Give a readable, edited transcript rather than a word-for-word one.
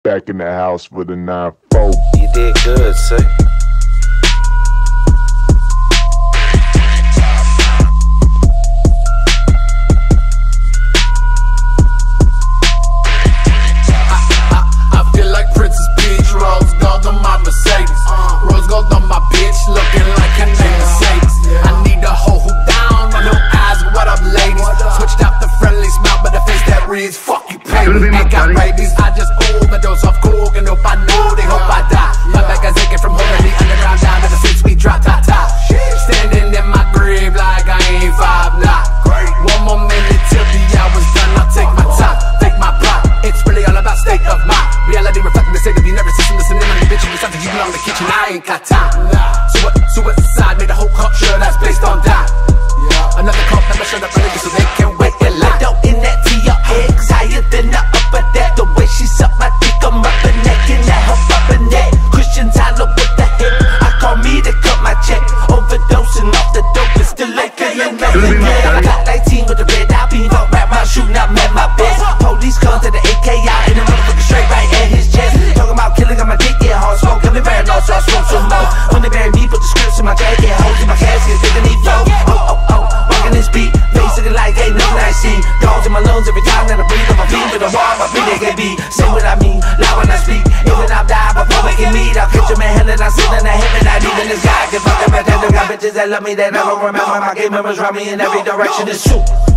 back in the house with a 9-4. You did good, sir. I feel like Princess Peach, rose gold on my Mercedes, rose gold on my bitch, looking like her name Mercedes. I need a hoe who down, no eyes, what up ladies? Switched out the friendly smile, but the face that reads, fuck you pay me. Ain't got rabies, I just overdose off coke and hope I know they hope I die. My back is aching from holding the underground down to the streets we drop, top, top. Standing in my grave like I ain't 5'9". One more minute till the hour's done, I'll take my time, take my pride. It's really all about state of mind. Reality reflecting the state of the nervous system. Listening on the bitch, you something you belong in the kitchen. I ain't got time. Suicide made a whole culture that's based on die. Another cult never showed up early so they can wait and lie. Window in that to your head, cause higher than the upper deck. The way she suck my dick, I'm up her neck, and that her rubber neck. Christian Tyler with the hip, I call me to cut my check. Overdosing off the dope, and still ain't feeling nothing yet. I got 19 with the red eye beam, fuck rap my shooting, I met my best. Police come to the AK out, and the motherfucker straight right at his chest. Talking about killing on my dick, yeah, hard smoke, got me paranoid, so I smoke some more. When they bury me, put the scripts in my jacket, holes in my casket, thinking he flow. Rockin' this beat, face looking like ain't nothing I see. Dogs in my lungs every time that I breathe. On my feet to the wall, my feet they can be. Say what I mean, loud when I speak. Even I'm dying before we can meet. I'll catch him in hell and I sit in the heaven. I need in this guy, give up the pretender. Got bitches that love me that I don't remember. My game members round me in every direction. It's true.